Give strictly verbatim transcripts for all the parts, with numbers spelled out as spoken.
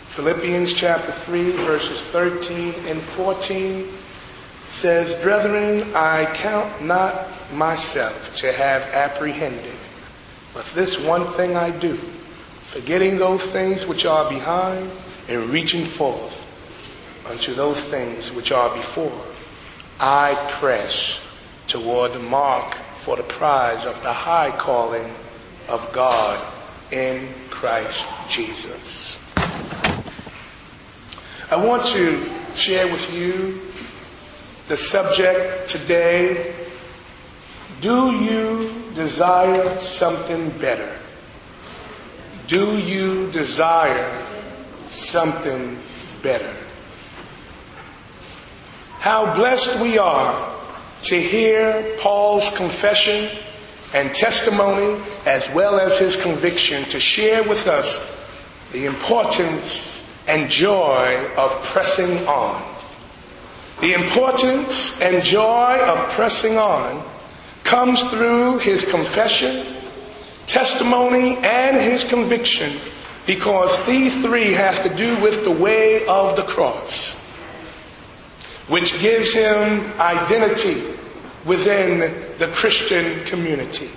Philippians chapter three, verses thirteen and fourteen says, "Brethren, I count not myself to have apprehended, but this one thing I do, forgetting those things which are behind and reaching forth unto those things which are before, I press toward the mark for the prize of the high calling of God in Christ Jesus." I want to share with you the subject today: do you desire something better? Do you desire something better? How blessed we are to hear Paul's confession and testimony, as well as his conviction, to share with us the importance and joy of pressing on. The importance and joy of pressing on comes through his confession, testimony, and his conviction, because these three have to do with the way of the cross, which gives him identity within the Christian community.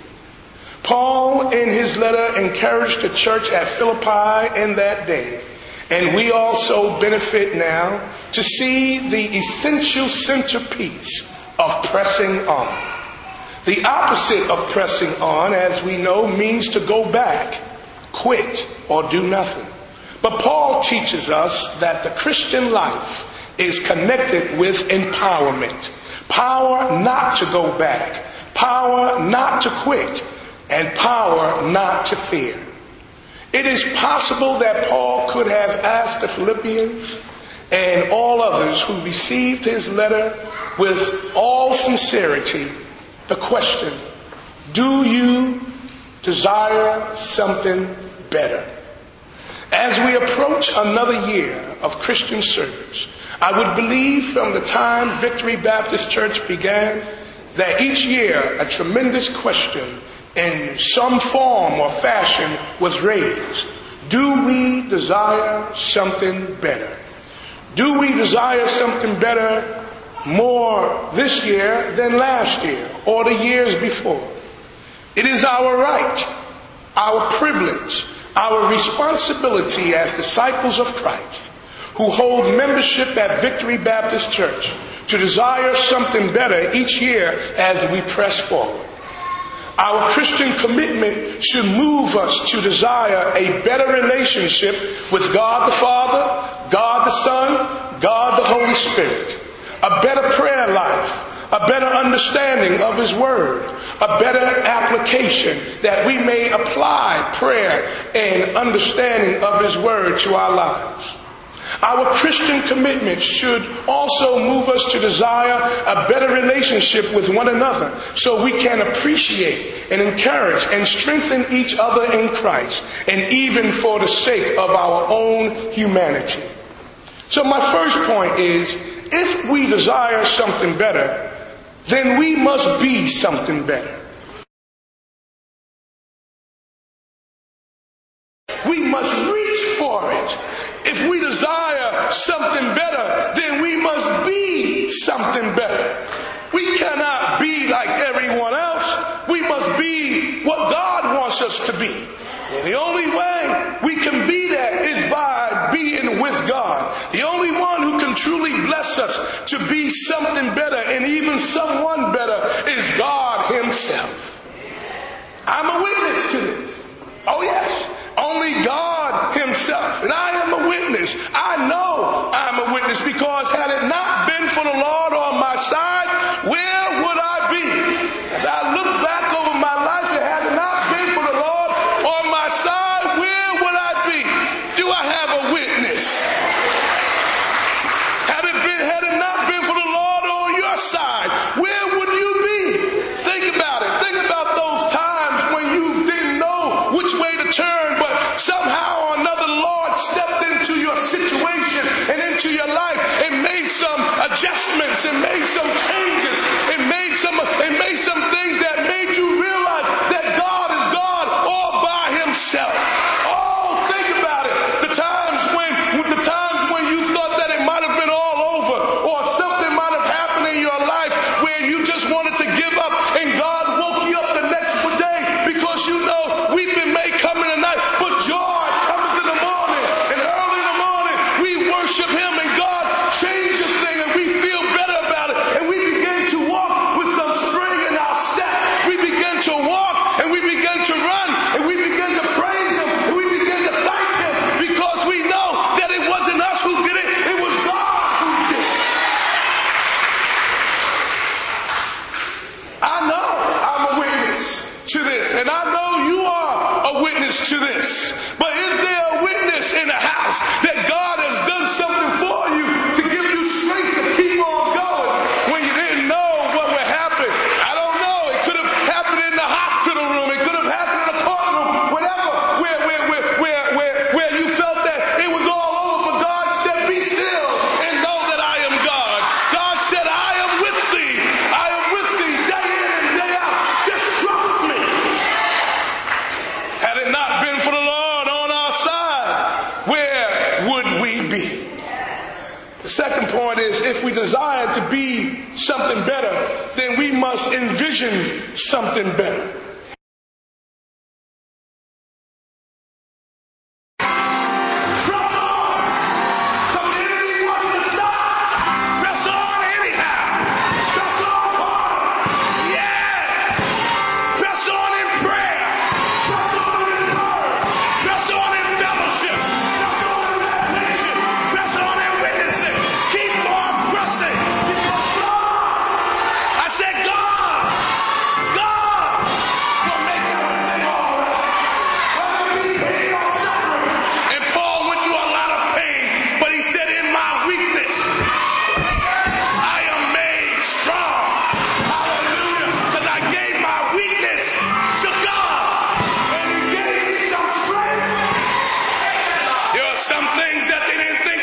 Paul, in his letter, encouraged the church at Philippi in that day, and we also benefit now to see the essential centerpiece of pressing on. The opposite of pressing on, as we know, means to go back, quit, or do nothing. But Paul teaches us that the Christian life is connected with empowerment. Power not to go back, power not to quit, and power not to fear. It is possible that Paul could have asked the Philippians and all others who received his letter with all sincerity the question, do you desire something better? As we approach another year of Christian service, I would believe from the time Victory Baptist Church began that each year a tremendous question in some form or fashion was raised. Do we desire something better? Do we desire something better more this year than last year or the years before? It is our right, our privilege, our responsibility as disciples of Christ who hold membership at Victory Baptist Church to desire something better each year as we press forward. Our Christian commitment should move us to desire a better relationship with God the Father, God the Son, God the Holy Spirit, a better prayer life, a better understanding of His Word, a better application that we may apply prayer and understanding of His Word to our lives. Our Christian commitment should also move us to desire a better relationship with one another so we can appreciate and encourage and strengthen each other in Christ, and even for the sake of our own humanity. So my first point is, if we desire something better, then we must be something better. We must reach for it. If we desire something better, then we must be something better. We cannot be like everyone else. We must be what God wants us to be. And the only way we can be that is by being with God. The only one who can truly bless us to be something better and even someone better is God Himself. I'm a witness to this. Oh yes. Only God Himself. And I am a witness. I know I'm a witness, because had it not been for the Lord on my side, where would I be? As I look back over my life, and had it not been for the Lord on my side, where would I be? Do I have a witness? Had it been, had it not been for the Lord on your side, where would you be? Think about it. Think about those times when you didn't know which way to turn, but somehow or another the Lord stepped into your situation and into your life and made some adjustments and made some changes and made some and made some things that made you realize that God is God all by Himself. Oh, think about it. The times when realize that God has done something for you to give you strength to keep on going when you didn't know what would happen. I don't know. It could have happened in the hospital room. It could have happened in the courtroom. Whatever, where, where, where, where, where, where you felt that it was all over. But God said, be still and know that I am God. God said, I am with thee. I am with thee day in and day out. Just trust me. Had it not been for the Lord on our side, where would we be? The second point is, if we desire to be something better, then we must envision something better. Press on! Because the enemy wants to stop. Press on anyhow. Press on hard. Yes! Press on in prayer. Press on in His word. Press on in fellowship. Press on in meditation. Press on in witnessing. Keep on pressing. Because God, I said God, God will make everything all right. Whether it be pain or suffering. And Paul went through a lot of pain, but he said, in my weakness, I am made strong. Hallelujah. Because I gave my weakness to God. And He gave me some strength. There are some things that they didn't think